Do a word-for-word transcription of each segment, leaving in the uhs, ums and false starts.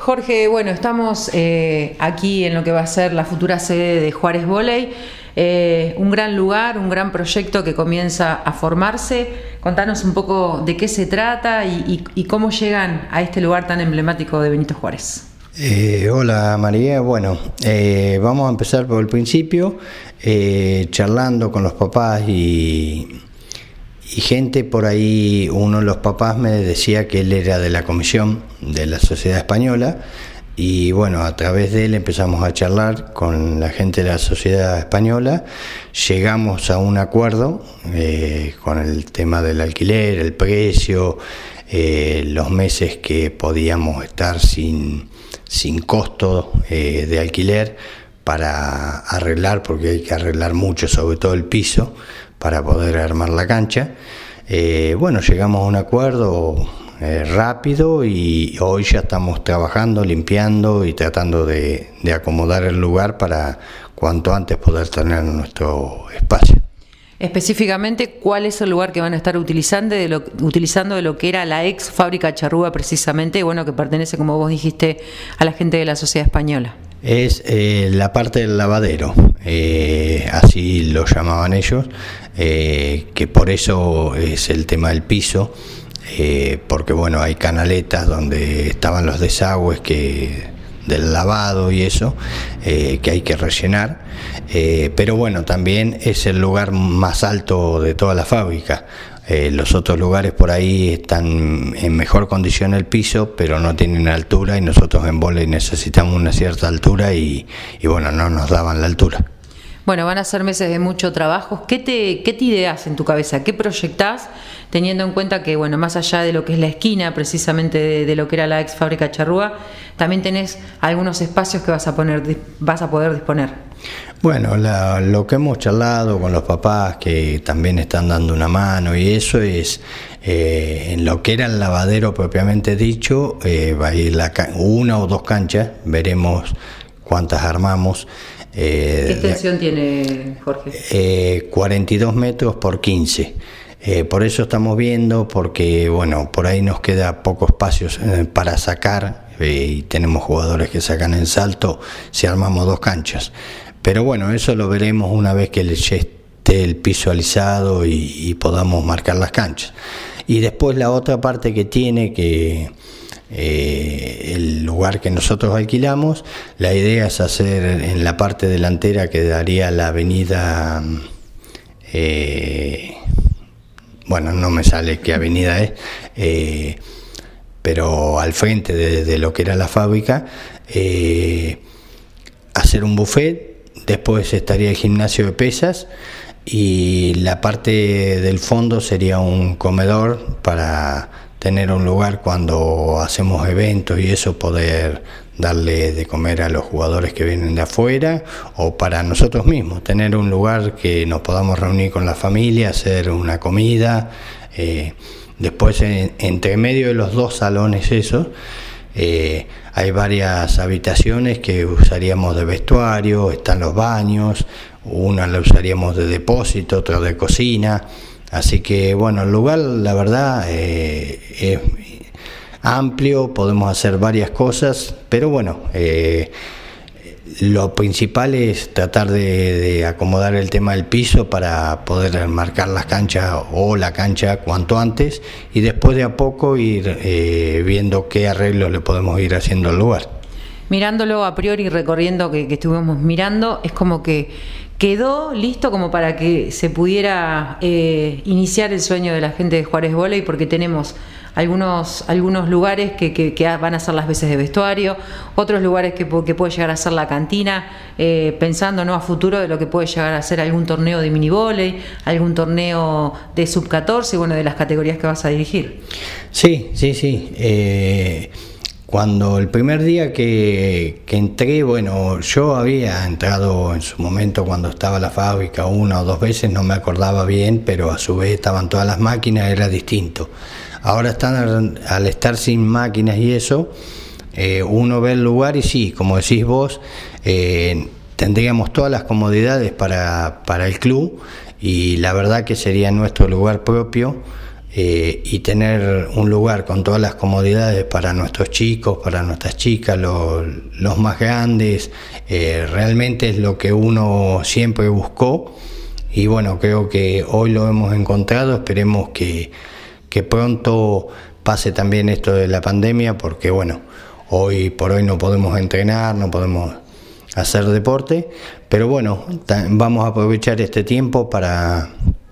Jorge, bueno, estamos eh, aquí en lo que va a ser la futura sede de Juárez Volley, eh, un gran lugar, un gran proyecto que comienza a formarse. Contanos un poco de qué se trata y, y, y cómo llegan a este lugar tan emblemático de Benito Juárez. Eh, hola María, bueno, eh, vamos a empezar por el principio, eh, charlando con los papás y, y gente por ahí. Uno de los papás me decía que él era de la comisión de la Sociedad Española y bueno, a través de él empezamos a charlar con la gente de la Sociedad Española, llegamos a un acuerdo eh, con el tema del alquiler, el precio, eh, los meses que podíamos estar sin sin costo eh, de alquiler para arreglar, porque hay que arreglar mucho, sobre todo el piso, para poder armar la cancha. Eh, bueno, llegamos a un acuerdo eh, rápido y hoy ya estamos trabajando, limpiando y tratando de, de acomodar el lugar para cuanto antes poder tener nuestro espacio. Específicamente, ¿cuál es el lugar que van a estar utilizando de lo, utilizando de lo que era la ex fábrica charrúa precisamente, bueno, que pertenece, como vos dijiste, a la gente de la Sociedad Española? Es eh, la parte del lavadero, eh, así lo llamaban ellos, eh, que por eso es el tema del piso, eh, porque bueno, hay canaletas donde estaban los desagües que del lavado y eso, eh, que hay que rellenar, eh, pero bueno, también es el lugar más alto de toda la fábrica. Eh, los otros lugares por ahí están en mejor condición el piso, pero no tienen altura, y nosotros en vóley necesitamos una cierta altura y, y bueno, no nos daban la altura. Bueno, van a ser meses de mucho trabajo. ¿Qué te, qué te ideas en tu cabeza? ¿Qué proyectás, teniendo en cuenta que, bueno, más allá de lo que es la esquina, precisamente de, de lo que era la ex fábrica charrúa, también tenés algunos espacios que vas a poner, vas a poder disponer? Bueno, la, lo que hemos charlado con los papás, que también están dando una mano, y eso es, eh, en lo que era el lavadero propiamente dicho, eh, va a ir la, una o dos canchas, veremos cuántas armamos. Eh, ¿Qué extensión de, tiene, Jorge? Eh, cuarenta y dos metros por quince. Eh, por eso estamos viendo, porque bueno, por ahí nos queda poco espacio eh, para sacar, eh, y tenemos jugadores que sacan en salto si armamos dos canchas. Pero bueno, eso lo veremos una vez que ya esté el piso alisado y, y podamos marcar las canchas. Y después la otra parte que tiene, que Eh, el lugar que nosotros alquilamos, la idea es hacer en la parte delantera que daría la avenida, eh, bueno, no me sale qué avenida es, eh, pero al frente de, de lo que era la fábrica, eh, hacer un buffet, después estaría el gimnasio de pesas y la parte del fondo sería un comedor para tener un lugar cuando hacemos eventos y eso, poder darle de comer a los jugadores que vienen de afuera, o para nosotros mismos, tener un lugar que nos podamos reunir con la familia, hacer una comida. Eh, después, en, entre medio de los dos salones esos, eh, hay varias habitaciones que usaríamos de vestuario, están los baños, una la usaríamos de depósito, otra de cocina. Así que bueno, el lugar, la verdad, eh, es amplio, podemos hacer varias cosas, pero bueno, eh, lo principal es tratar de, de acomodar el tema del piso para poder marcar las canchas o la cancha cuanto antes, y después de a poco ir eh, viendo qué arreglos le podemos ir haciendo al lugar. Mirándolo a priori, recorriendo que, que estuvimos mirando, es como que quedó listo como para que se pudiera eh, iniciar el sueño de la gente de Juárez Volley, porque tenemos algunos algunos lugares que, que, que van a ser las veces de vestuario, otros lugares que, que puede llegar a ser la cantina, eh, pensando, ¿no?, a futuro de lo que puede llegar a ser algún torneo de mini volley, algún torneo de sub catorce, bueno, de las categorías que vas a dirigir. Sí, sí, sí. Eh... Cuando el primer día que, que entré, bueno, yo había entrado en su momento cuando estaba la fábrica una o dos veces, no me acordaba bien, pero a su vez estaban todas las máquinas, era distinto. Ahora están, al estar sin máquinas y eso, eh, uno ve el lugar y sí, como decís vos, eh, tendríamos todas las comodidades para, para el club, y la verdad que sería nuestro lugar propio. eh, y tener un lugar con todas las comodidades para nuestros chicos, para nuestras chicas, los, los más grandes, eh, realmente es lo que uno siempre buscó. Y bueno, creo que hoy lo hemos encontrado. Esperemos que, que pronto pase también esto de la pandemia, porque bueno, hoy por hoy no podemos entrenar, no podemos hacer deporte, pero bueno, vamos a aprovechar este tiempo para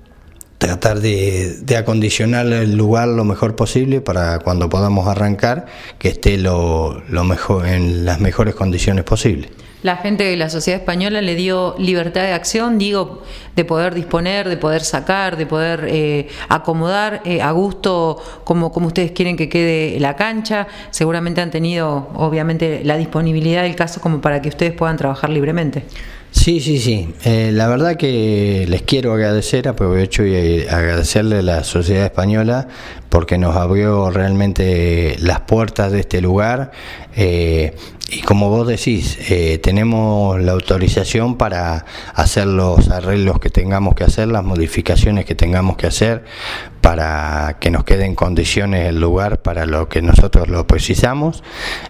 tratar de, de acondicionar el lugar lo mejor posible para cuando podamos arrancar, que esté lo, lo mejor, en las mejores condiciones posibles. La gente de la sociedad española le dio libertad de acción, digo, de poder disponer, de poder sacar, de poder eh, acomodar eh, a gusto como, como ustedes quieren que quede la cancha. Seguramente han tenido, obviamente, la disponibilidad del caso como para que ustedes puedan trabajar libremente. Sí, sí, sí. Eh, la verdad que les quiero agradecer, aprovecho y agradecerle a la Sociedad Española porque nos abrió realmente las puertas de este lugar. Eh, y como vos decís, eh, tenemos la autorización para hacer los arreglos que tengamos que hacer, las modificaciones que tengamos que hacer para que nos quede en condiciones el lugar para lo que nosotros lo precisamos.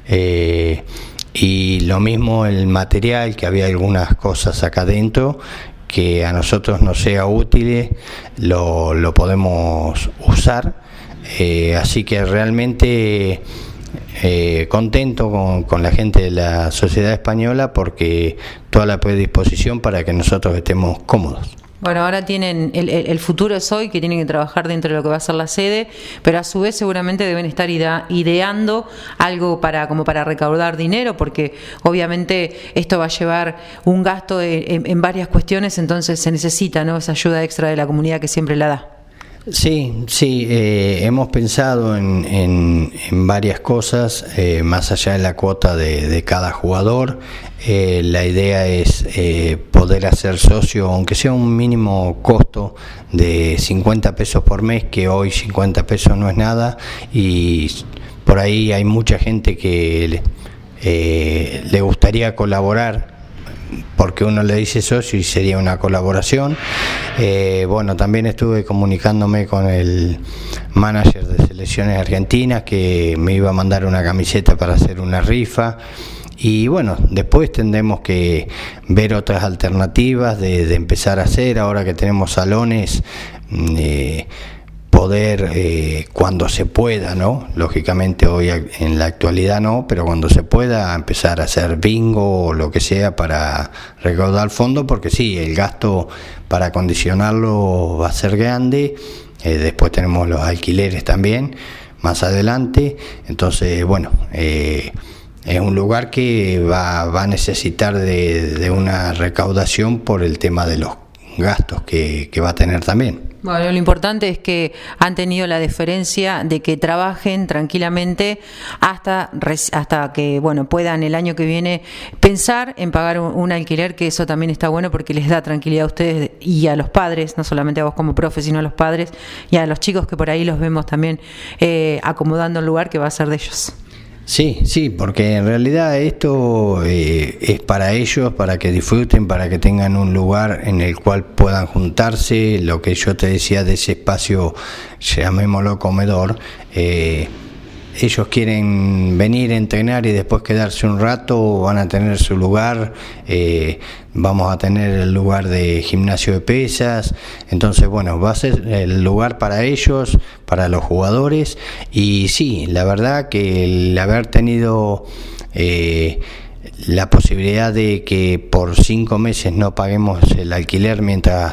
Eh, Y lo mismo el material, que había algunas cosas acá adentro que a nosotros nos sea útiles, lo, lo podemos usar. Eh, así que realmente eh, contento con, con la gente de la Sociedad Española porque toda la predisposición para que nosotros estemos cómodos. Bueno, ahora tienen, el, el, el futuro es hoy, que tienen que trabajar dentro de lo que va a ser la sede, pero a su vez seguramente deben estar ide- ideando algo para como para recaudar dinero, porque obviamente esto va a llevar un gasto de, en, en varias cuestiones, entonces se necesita, ¿no?, esa ayuda extra de la comunidad que siempre la da. Sí, sí, eh, hemos pensado en, en, en varias cosas, eh, más allá de la cuota de, de cada jugador. Eh, la idea es eh, poder hacer socio, aunque sea un mínimo costo de cincuenta pesos por mes, que hoy cincuenta pesos no es nada, y por ahí hay mucha gente que eh, le gustaría colaborar, porque uno le dice socio y sería una colaboración. Eh, bueno, también estuve comunicándome con el manager de selecciones argentinas que me iba a mandar una camiseta para hacer una rifa. Y bueno, después tendremos que ver otras alternativas de, de empezar a hacer, ahora que tenemos salones, eh, poder eh, cuando se pueda, ¿no? Lógicamente hoy en la actualidad no, pero cuando se pueda empezar a hacer bingo o lo que sea para recaudar fondos, porque sí, el gasto para acondicionarlo va a ser grande. Eh, después tenemos los alquileres también más adelante, entonces bueno, eh, es un lugar que va, va a necesitar de, de una recaudación por el tema de los gastos que, que va a tener también. Bueno, lo importante es que han tenido la deferencia de que trabajen tranquilamente hasta hasta que bueno puedan el año que viene pensar en pagar un, un alquiler, que eso también está bueno porque les da tranquilidad a ustedes y a los padres, no solamente a vos como profe, sino a los padres y a los chicos que por ahí los vemos también eh, acomodando el lugar que va a ser de ellos. Sí, sí, porque en realidad esto eh, es para ellos, para que disfruten, para que tengan un lugar en el cual puedan juntarse. Lo que yo te decía de ese espacio, llamémoslo comedor, eh, ellos quieren venir a entrenar y después quedarse un rato, van a tener su lugar, eh, vamos a tener el lugar de gimnasio de pesas, entonces bueno, va a ser el lugar para ellos, para los jugadores. Y sí, la verdad que el haber tenido eh, la posibilidad de que por cinco meses no paguemos el alquiler mientras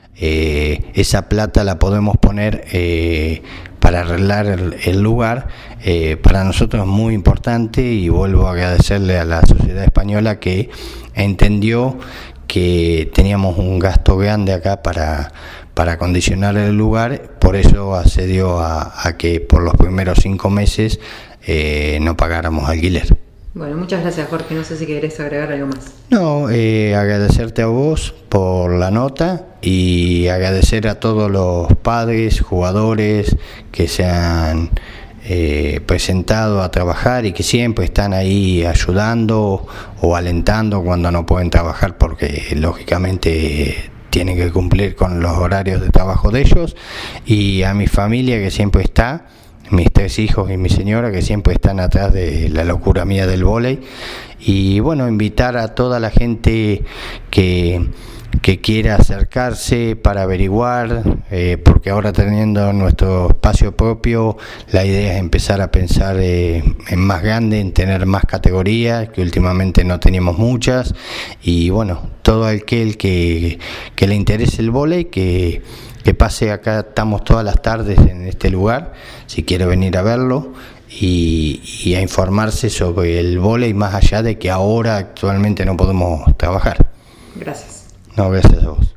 eh, esa plata la podemos poner eh, para arreglar el, el lugar, eh, para nosotros es muy importante, y vuelvo a agradecerle a la Sociedad Española que entendió que teníamos un gasto grande acá para, para acondicionar el lugar, por eso accedió a, a que por los primeros cinco meses eh, no pagáramos alquiler. Bueno, muchas gracias, Jorge. No sé si querés agregar algo más. No, eh, agradecerte a vos por la nota y agradecer a todos los padres, jugadores que se han eh, presentado a trabajar y que siempre están ahí ayudando o alentando cuando no pueden trabajar, porque lógicamente tienen que cumplir con los horarios de trabajo de ellos, y a mi familia que siempre está, mis tres hijos y mi señora que siempre están atrás de la locura mía del vóley. Y bueno, invitar a toda la gente que, que quiera acercarse para averiguar, eh, porque ahora teniendo nuestro espacio propio, la idea es empezar a pensar eh, en más grande, en tener más categorías, que últimamente no teníamos muchas. Y bueno, todo aquel que, que le interese el vóley, que que pase acá, estamos todas las tardes en este lugar, si quiere venir a verlo y, y a informarse sobre el vóley, más allá de que ahora actualmente no podemos trabajar. Gracias. No, gracias a vos.